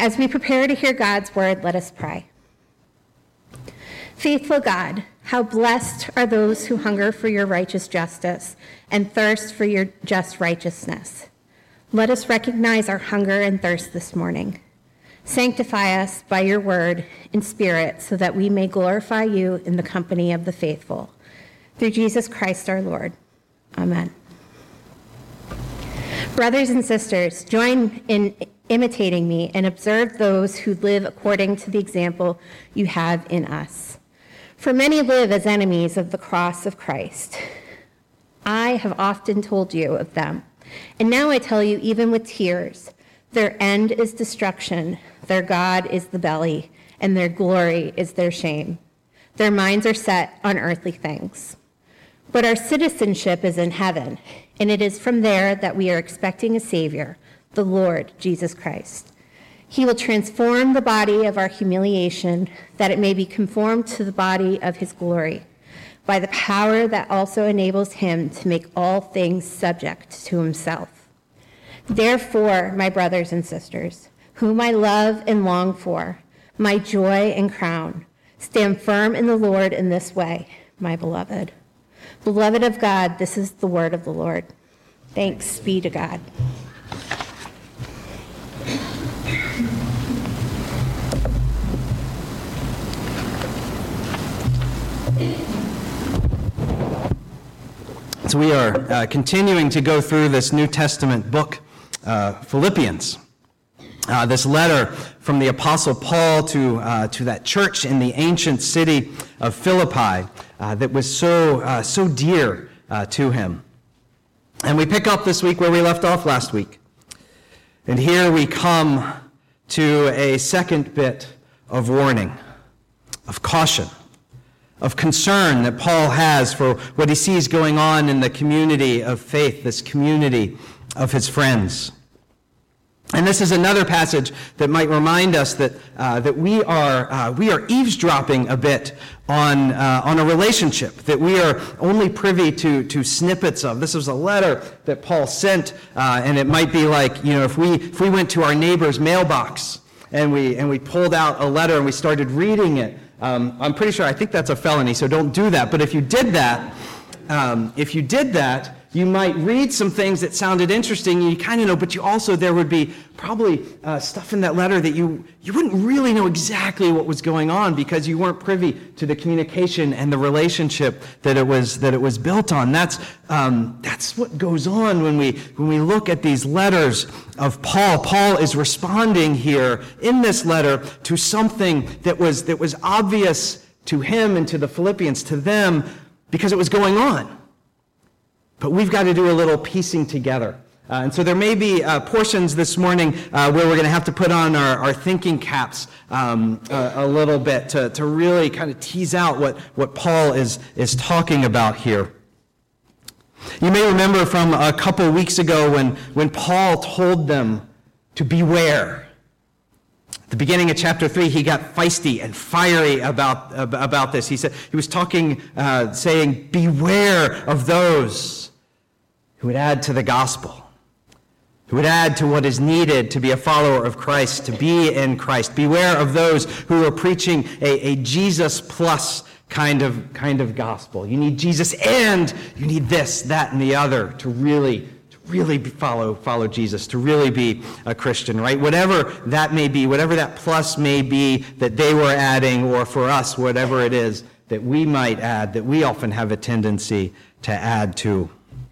As we prepare to hear God's word, let us pray. Faithful God, how blessed are those who hunger for your righteous justice and thirst for your just righteousness. Let us recognize our hunger and thirst this morning. Sanctify us by your word and spirit so that we may glorify you in the company of the faithful. Through Jesus Christ our Lord. Amen. Brothers and sisters, join in imitating me and observe those who live according to the example you have in us. For many live as enemies of the cross of Christ. I have often told you of them, and now I tell you even with tears, their end is destruction, their God is the belly, and their glory is their shame. Their minds are set on earthly things. But our citizenship is in heaven, and it is from there that we are expecting a Savior, the Lord Jesus Christ. He will transform the body of our humiliation, that it may be conformed to the body of his glory, by the power that also enables him to make all things subject to himself. Therefore, my brothers and sisters, whom I love and long for, my joy and crown, stand firm in the Lord in this way, my beloved. Beloved of God, this is the word of the Lord. Thanks be to God. So we are continuing to go through this New Testament book, Philippians. This letter from the Apostle Paul to that church in the ancient city of Philippi that was so dear to him. And we pick up this week where we left off last week. And here we come to a second bit of warning, of caution, of concern that Paul has for what he sees going on in the community of faith, this community of his friends. And this is another passage that might remind us that we are eavesdropping a bit on a relationship that we are only privy to snippets of. This was a letter that Paul sent, and it might be like, if we went to our neighbor's mailbox and we pulled out a letter and we started reading it. I'm pretty sure, I think that's a felony, so don't do that. But if you did that, you might read some things that sounded interesting, you kind of know, but you also, there would be probably stuff in that letter that you wouldn't really know exactly what was going on because you weren't privy to the communication and the relationship that it was built on. That's what goes on when we look at these letters of Paul. Paul is responding here in this letter to something that was obvious to him and to the Philippians, to them, because it was going on. But we've got to do a little piecing together. And so there may be portions this morning where we're going to have to put on our thinking caps a little bit to really kind of tease out what Paul is talking about here. You may remember from a couple weeks ago when Paul told them to beware. At the beginning of chapter 3, he got feisty and fiery about this. He was talking, saying, beware of those who would add to the gospel, who would add to what is needed to be a follower of Christ, to be in Christ. Beware of those who are preaching a Jesus plus kind of gospel. You need Jesus and you need this, that, and the other to really follow Jesus, to really be a Christian, right? Whatever that may be, whatever that plus may be that they were adding, or for us, whatever it is that we might add, that we often have a tendency to add to.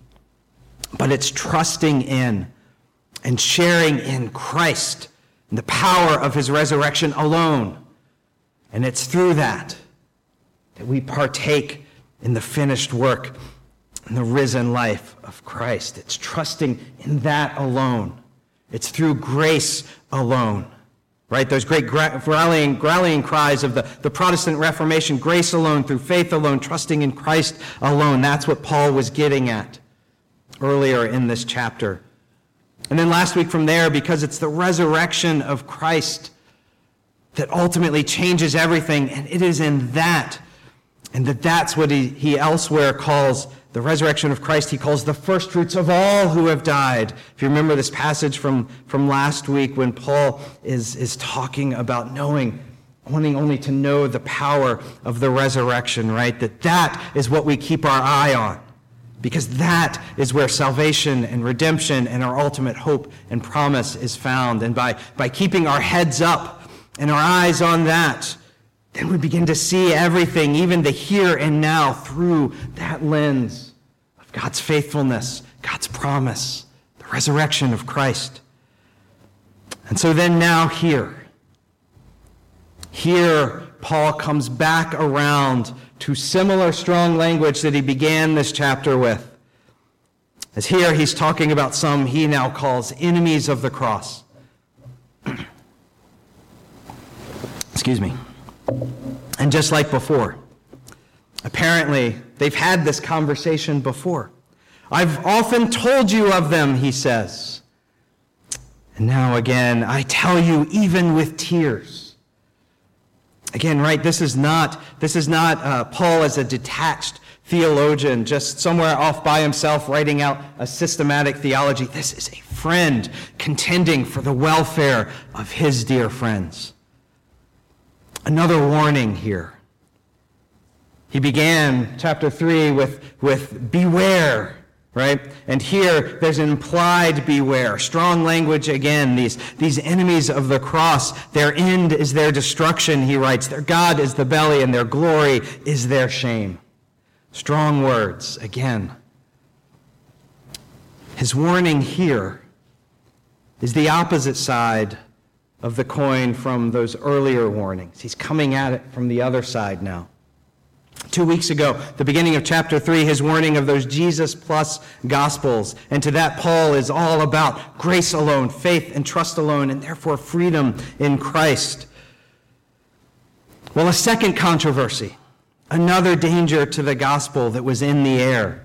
But it's trusting in and sharing in Christ and the power of his resurrection alone. And it's through that we partake in the finished work and the risen life of Christ. It's trusting in that alone. It's through grace alone. Right? Those great rallying cries of the Protestant Reformation, grace alone, through faith alone, trusting in Christ alone. That's what Paul was getting at earlier in this chapter. And then last week from there, because it's the resurrection of Christ that ultimately changes everything, and it is in that And that's what he elsewhere calls the resurrection of Christ. He calls the first fruits of all who have died. If you remember this passage from last week when Paul is talking about wanting only to know the power of the resurrection, right? That is what we keep our eye on, because that is where salvation and redemption and our ultimate hope and promise is found. And by keeping our heads up and our eyes on that, then we begin to see everything, even the here and now, through that lens of God's faithfulness, God's promise, the resurrection of Christ. And so then now here, Paul comes back around to similar strong language that he began this chapter with. As here he's talking about some he now calls enemies of the cross. Excuse me. And just like before, apparently they've had this conversation before. I've often told you of them, he says. And now again, I tell you even with tears. Again, right, this is not Paul as a detached theologian, just somewhere off by himself writing out a systematic theology. This is a friend contending for the welfare of his dear friends. Another warning here. He began chapter 3 with beware, right? And here there's an implied beware. Strong language again. These enemies of the cross, their end is their destruction, he writes. Their God is the belly and their glory is their shame. Strong words again. His warning here is the opposite side of the coin from those earlier warnings. He's coming at it from the other side now. 2 weeks ago, the beginning of chapter 3, his warning of those Jesus plus gospels. And to that, Paul is all about grace alone, faith and trust alone, and therefore freedom in Christ. Well, a second controversy, another danger to the gospel that was in the air,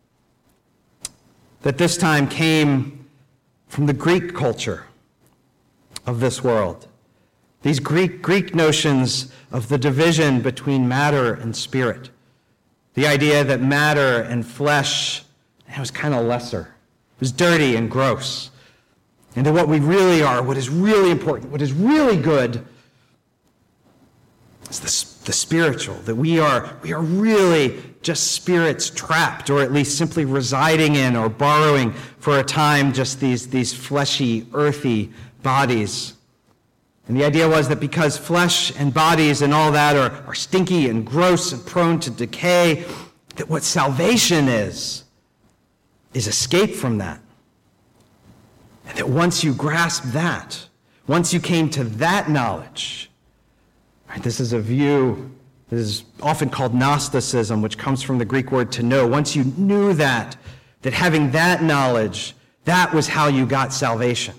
that this time came from the Greek culture of this world. These Greek notions of the division between matter and spirit. The idea that matter and flesh, it was kind of lesser. It was dirty and gross. And that what we really are, what is really important, what is really good, is the spiritual. That we are really just spirits trapped, or at least simply residing in or borrowing for a time just these fleshy, earthy bodies. And the idea was that because flesh and bodies and all that are stinky and gross and prone to decay, that what salvation is escape from that. And that once you grasp that, once you came to that knowledge, right, this is a view that is often called Gnosticism, which comes from the Greek word to know. Once you knew that having that knowledge, that was how you got salvation.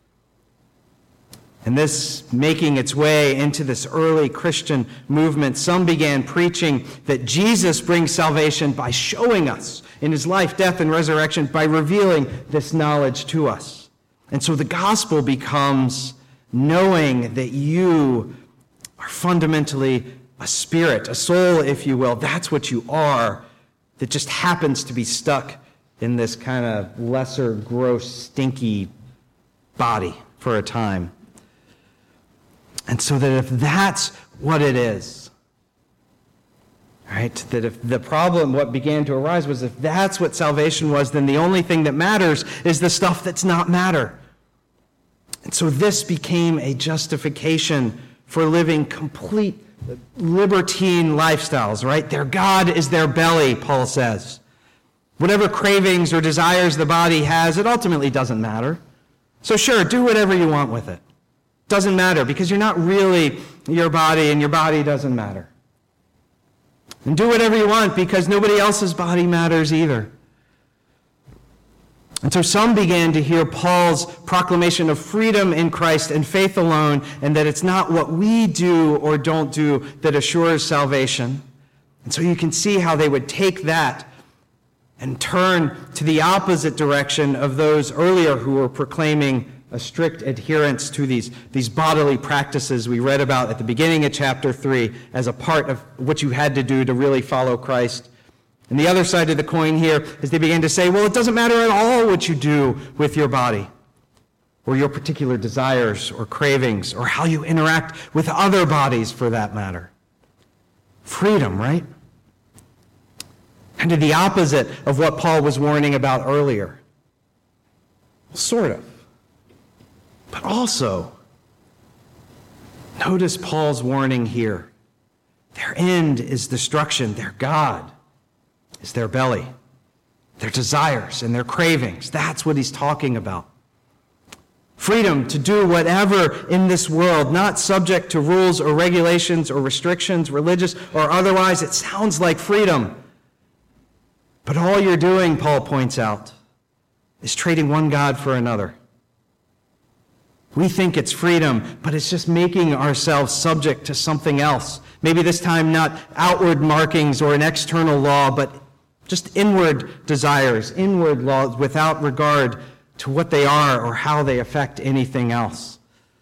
And this making its way into this early Christian movement, some began preaching that Jesus brings salvation by showing us in his life, death, and resurrection, by revealing this knowledge to us. And so the gospel becomes knowing that you are fundamentally a spirit, a soul, if you will. That's what you are, that just happens to be stuck in this kind of lesser, gross, stinky body for a time. And so that if that's what it is, right, that if the problem, what began to arise was if that's what salvation was, then the only thing that matters is the stuff that's not matter. And so this became a justification for living complete libertine lifestyles, right? Their God is their belly, Paul says. Whatever cravings or desires the body has, it ultimately doesn't matter. So sure, do whatever you want with it. Doesn't matter, because you're not really your body, and your body doesn't matter. And do whatever you want, because nobody else's body matters either. And so some began to hear Paul's proclamation of freedom in Christ and faith alone, and that it's not what we do or don't do that assures salvation. And so you can see how they would take that and turn to the opposite direction of those earlier who were proclaiming a strict adherence to these bodily practices we read about at the beginning of chapter 3 as a part of what you had to do to really follow Christ. And the other side of the coin here is they began to say, well, it doesn't matter at all what you do with your body, or your particular desires or cravings, or how you interact with other bodies for that matter. Freedom, right? Kind of the opposite of what Paul was warning about earlier. Sort of. But also, notice Paul's warning here. Their end is destruction. Their God is their belly, their desires and their cravings. That's what he's talking about. Freedom to do whatever in this world, not subject to rules or regulations or restrictions, religious or otherwise. It sounds like freedom. But all you're doing, Paul points out, is trading one God for another. We think it's freedom, but it's just making ourselves subject to something else. Maybe this time not outward markings or an external law, but just inward desires, inward laws without regard to what they are or how they affect anything else.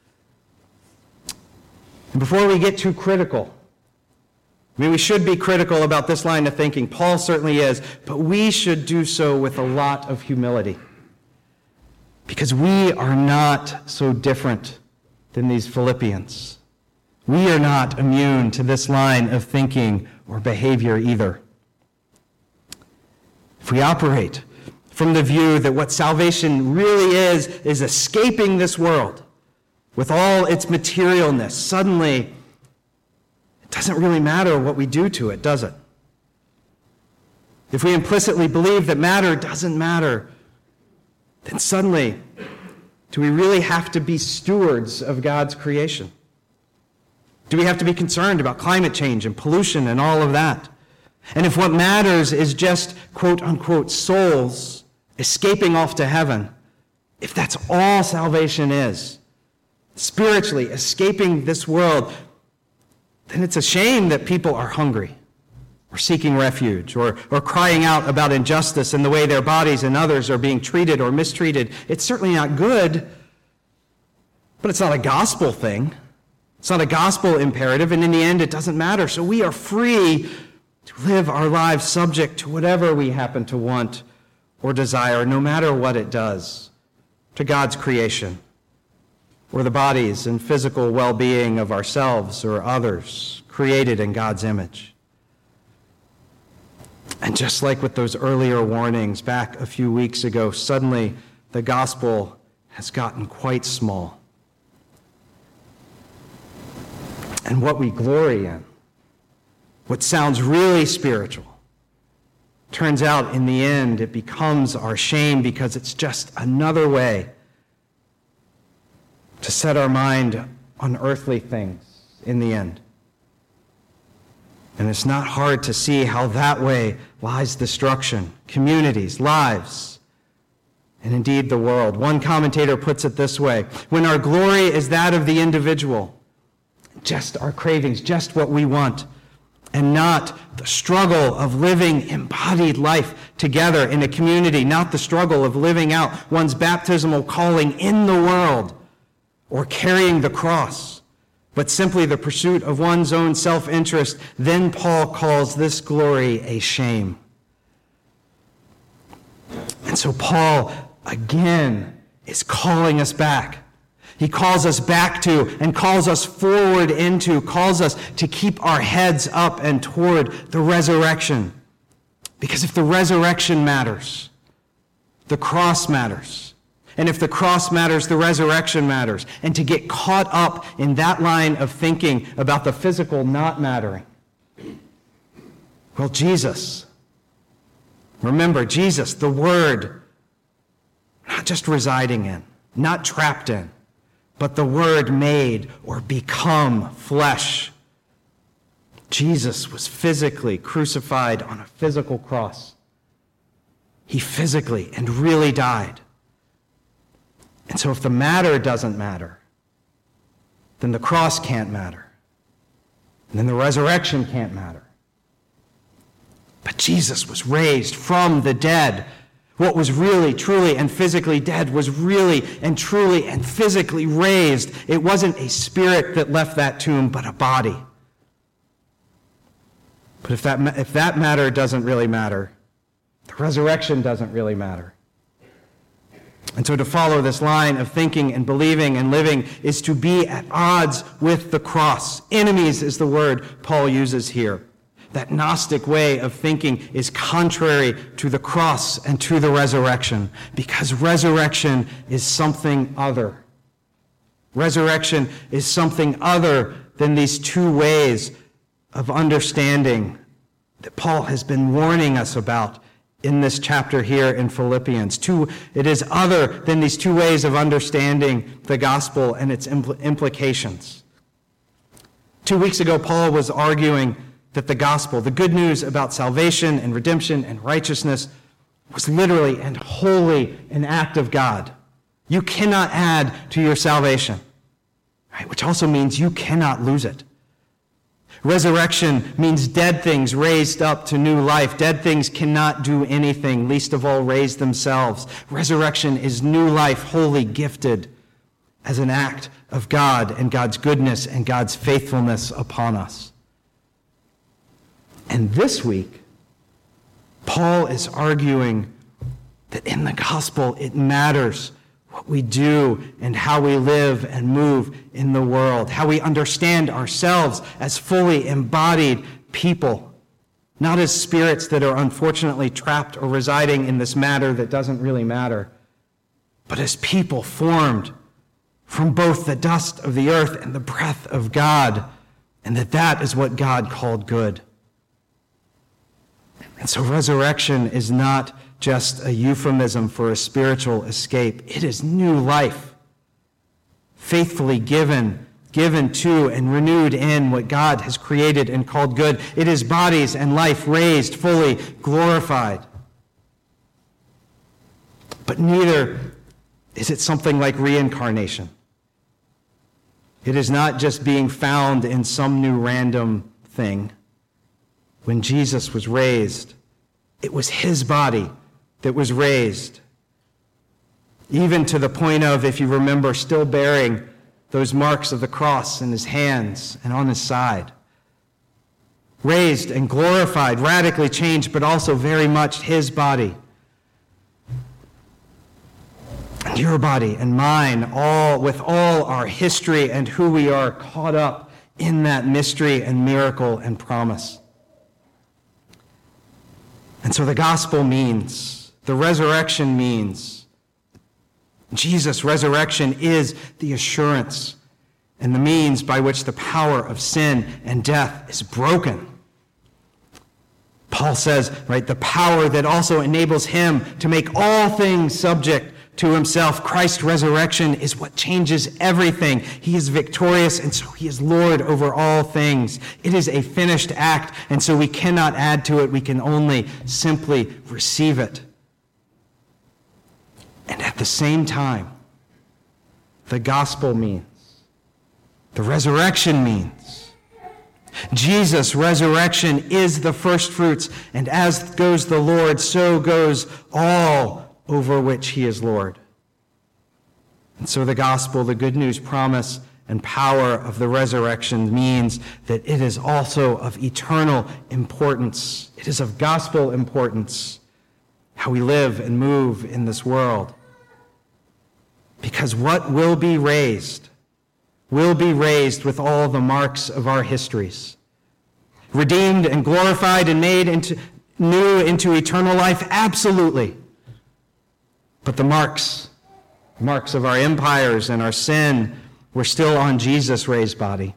And before we get too critical, we should be critical about this line of thinking. Paul certainly is, but we should do so with a lot of humility. Because we are not so different than these Philippians. We are not immune to this line of thinking or behavior either. If we operate from the view that what salvation really is escaping this world with all its materialness, suddenly it doesn't really matter what we do to it, does it? If we implicitly believe that matter doesn't matter, then suddenly, do we really have to be stewards of God's creation? Do we have to be concerned about climate change and pollution and all of that? And if what matters is just, quote unquote, souls escaping off to heaven, if that's all salvation is, spiritually escaping this world, then it's a shame that people are hungry or seeking refuge or crying out about injustice and the way their bodies and others are being treated or mistreated. It's certainly not good, but it's not a gospel thing. It's not a gospel imperative, and in the end, it doesn't matter. So we are free to live our lives subject to whatever we happen to want or desire, no matter what it does to God's creation or the bodies and physical well-being of ourselves or others created in God's image. And just like with those earlier warnings back a few weeks ago, suddenly the gospel has gotten quite small. And what we glory in, what sounds really spiritual, turns out in the end it becomes our shame because it's just another way to set our mind on earthly things in the end. And it's not hard to see how that way lies destruction, communities, lives, and indeed the world. One commentator puts it this way: when our glory is that of the individual, just our cravings, just what we want, and not the struggle of living embodied life together in a community, not the struggle of living out one's baptismal calling in the world or carrying the cross, but simply the pursuit of one's own self-interest, then Paul calls this glory a shame. And so Paul, again, is calling us back. He calls us back to and calls us forward into, calls us to keep our heads up and toward the resurrection. Because if the resurrection matters, the cross matters. And if the cross matters, the resurrection matters. And to get caught up in that line of thinking about the physical not mattering, well, Jesus, remember, Jesus, the Word, not just residing in, not trapped in, but the Word made or become flesh. Jesus was physically crucified on a physical cross. He physically and really died. And so if the matter doesn't matter, then the cross can't matter. And then the resurrection can't matter. But Jesus was raised from the dead, What was really, truly, and physically dead was really and truly and physically raised. It wasn't a spirit that left that tomb, but a body. But if that matter doesn't really matter, the resurrection doesn't really matter. And so to follow this line of thinking and believing and living is to be at odds with the cross. Enemies is the word Paul uses here. That Gnostic way of thinking is contrary to the cross and to the resurrection, because resurrection is something other. Resurrection is something other than these two ways of understanding that Paul has been warning us about in this chapter here in Philippians. It is other than these two ways of understanding the gospel and its implications. 2 weeks ago, Paul was arguing that the gospel, the good news about salvation and redemption and righteousness, was literally and wholly an act of God. You cannot add to your salvation, right? Which also means you cannot lose it. Resurrection means dead things raised up to new life. Dead things cannot do anything, least of all raise themselves. Resurrection is new life, wholly gifted as an act of God and God's goodness and God's faithfulness upon us. And this week, Paul is arguing that in the gospel it matters what we do and how we live and move in the world, how we understand ourselves as fully embodied people, not as spirits that are unfortunately trapped or residing in this matter that doesn't really matter, but as people formed from both the dust of the earth and the breath of God, and that is what God called good. And so resurrection is not just a euphemism for a spiritual escape. It is new life, faithfully given to and renewed in what God has created and called good. It is bodies and life raised, fully glorified. But neither is it something like reincarnation. It is not just being found in some new random thing. When Jesus was raised, it was his body that was raised, even to the point of, if you remember, still bearing those marks of the cross in his hands and on his side. Raised and glorified, radically changed, but also very much his body. And your body and mine, all with all our history and who we are, caught up in that mystery and miracle and promise. And so the gospel means, the resurrection means, Jesus' resurrection is the assurance and the means by which the power of sin and death is broken. Paul says, right, the power that also enables him to make all things subject to himself. Christ's resurrection is what changes everything. He is victorious, and so he is Lord over all things. It is a finished act, and so we cannot add to it. We can only simply receive it. And at the same time, the gospel means, the resurrection means, Jesus' resurrection is the first fruits, and as goes the Lord, so goes all over which he is Lord. And so the gospel, the good news, promise, and power of the resurrection means that it is also of eternal importance. It is of gospel importance, how we live and move in this world. Because what will be raised with all the marks of our histories. Redeemed and glorified and made new into eternal life, absolutely. But the marks of our empires and our sin were still on Jesus' raised body.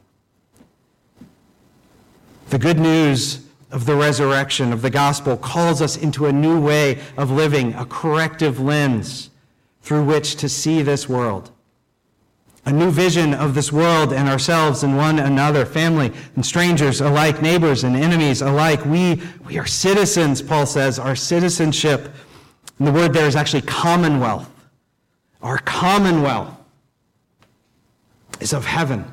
The good news of the resurrection, of the gospel, calls us into a new way of living, a corrective lens through which to see this world. A new vision of this world and ourselves and one another, family and strangers alike, neighbors and enemies alike. We are citizens, Paul says. Our citizenship, and the word there is actually commonwealth. Our commonwealth is of heaven.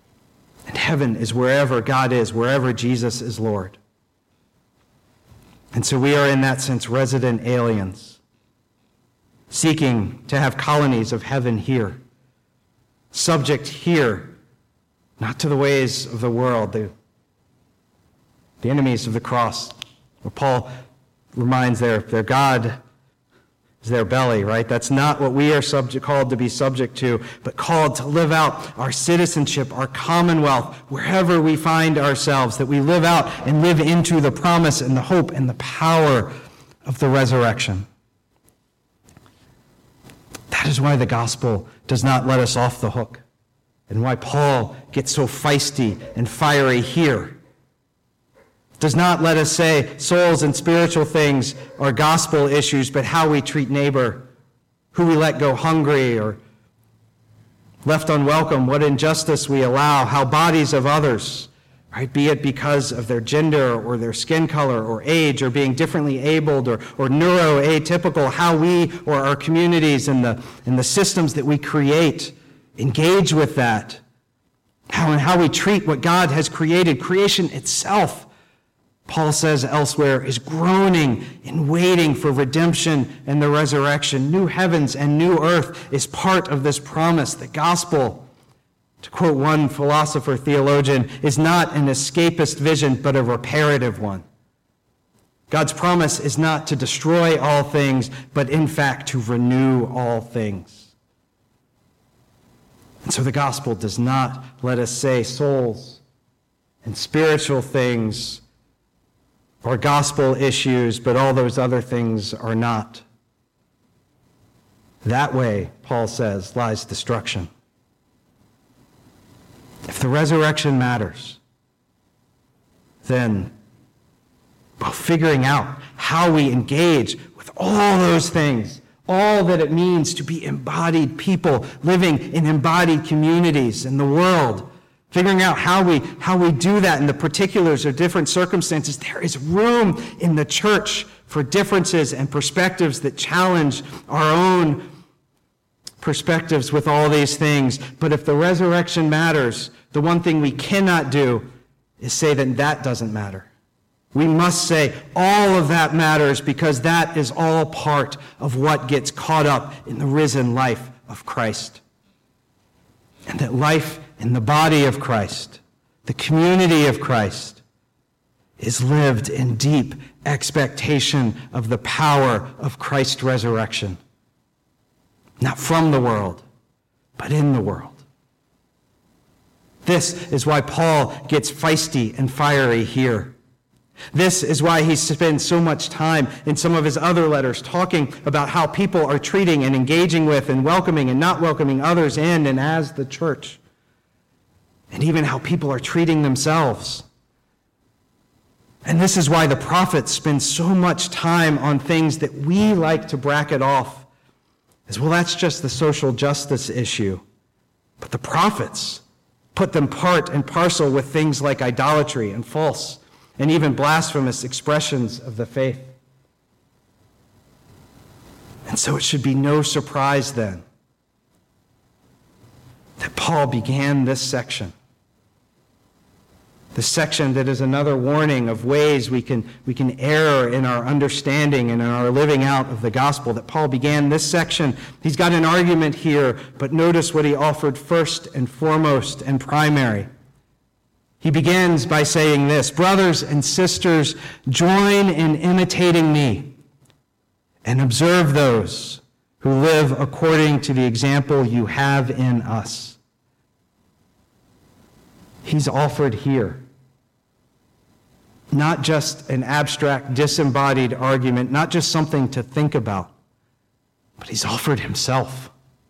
And heaven is wherever God is, wherever Jesus is Lord. And so we are in that sense resident aliens, seeking to have colonies of heaven here, subject here, not to the ways of the world, the enemies of the cross. Where Paul reminds their God is their belly, right? That's not what we are called to be subject to, but called to live out our citizenship, our commonwealth, wherever we find ourselves, that we live out and live into the promise and the hope and the power of the resurrection. That is why the gospel does not let us off the hook, and why Paul gets so feisty and fiery here. Does not let us say souls and spiritual things are gospel issues, but how we treat neighbor, who we let go hungry or left unwelcome, what injustice we allow, how bodies of others, right, be it because of their gender or their skin color or age or being differently abled or neuroatypical, how we or our communities and the systems that we create engage with that, how we treat what God has created, creation itself. Paul says elsewhere, is groaning and waiting for redemption and the resurrection. New heavens and new earth is part of this promise. The gospel, to quote one philosopher, theologian, is not an escapist vision, but a reparative one. God's promise is not to destroy all things, but in fact to renew all things. And so the gospel does not let us say souls and spiritual things or gospel issues, but all those other things are not. That way, Paul says, lies destruction. If the resurrection matters, then figuring out how we engage with all those things, all that it means to be embodied people living in embodied communities in the world, figuring out how we do that in the particulars of different circumstances. There is room in the church for differences and perspectives that challenge our own perspectives with all these things. But if the resurrection matters, the one thing we cannot do is say that that doesn't matter. We must say all of that matters, because that is all part of what gets caught up in the risen life of Christ. And that life in the body of Christ, the community of Christ, is lived in deep expectation of the power of Christ's resurrection. Not from the world, but in the world. This is why Paul gets feisty and fiery here. This is why he spends so much time in some of his other letters talking about how people are treating and engaging with and welcoming and not welcoming others in and as the church. And even how people are treating themselves. And this is why the prophets spend so much time on things that we like to bracket off as, well, that's just the social justice issue. But the prophets put them part and parcel with things like idolatry and false and even blasphemous expressions of the faith. And so it should be no surprise then that Paul began this section that is another warning of ways we can err in our understanding and in our living out of the gospel, that Paul began this section. He's got an argument here, but notice what he offered first and foremost and primary. He begins by saying this: brothers and sisters, join in imitating me and observe those who live according to the example you have in us. He's offered here not just an abstract, disembodied argument, not just something to think about, but he's offered himself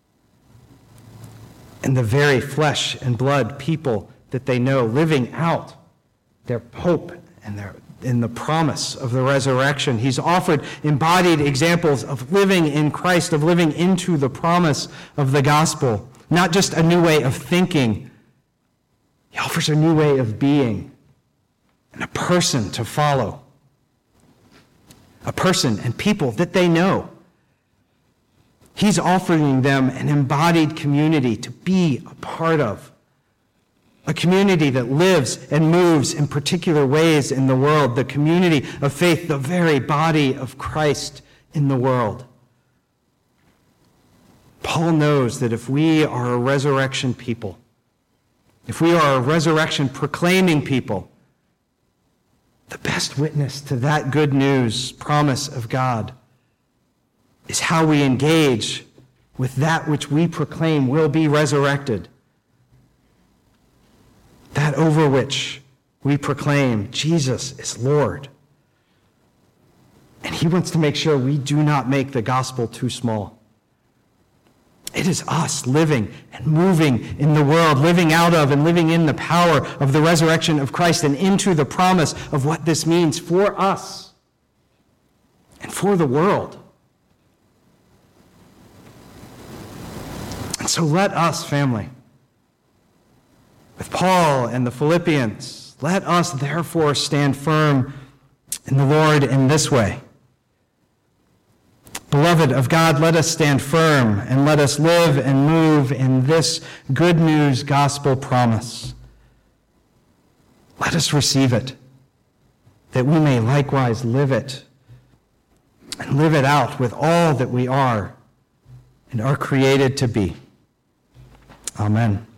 and the very flesh and blood people that they know, living out their hope and in the promise of the resurrection. He's offered embodied examples of living in Christ, of living into the promise of the gospel, not just a new way of thinking. He offers a new way of being and a person to follow, a person and people that they know. He's offering them an embodied community to be a part of. a community that lives and moves in particular ways in the world, the community of faith, the very body of Christ in the world. Paul knows that if we are a resurrection people, if we are a resurrection proclaiming people, the best witness to that good news promise of God is how we engage with that which we proclaim will be resurrected. That over which we proclaim Jesus is Lord. And he wants to make sure we do not make the gospel too small. It is us living and moving in the world, living out of and living in the power of the resurrection of Christ and into the promise of what this means for us and for the world. And so let us, family, with Paul and the Philippians, let us therefore stand firm in the Lord in this way. Beloved of God, let us stand firm and let us live and move in this good news gospel promise. Let us receive it, that we may likewise live it and live it out with all that we are and are created to be. Amen.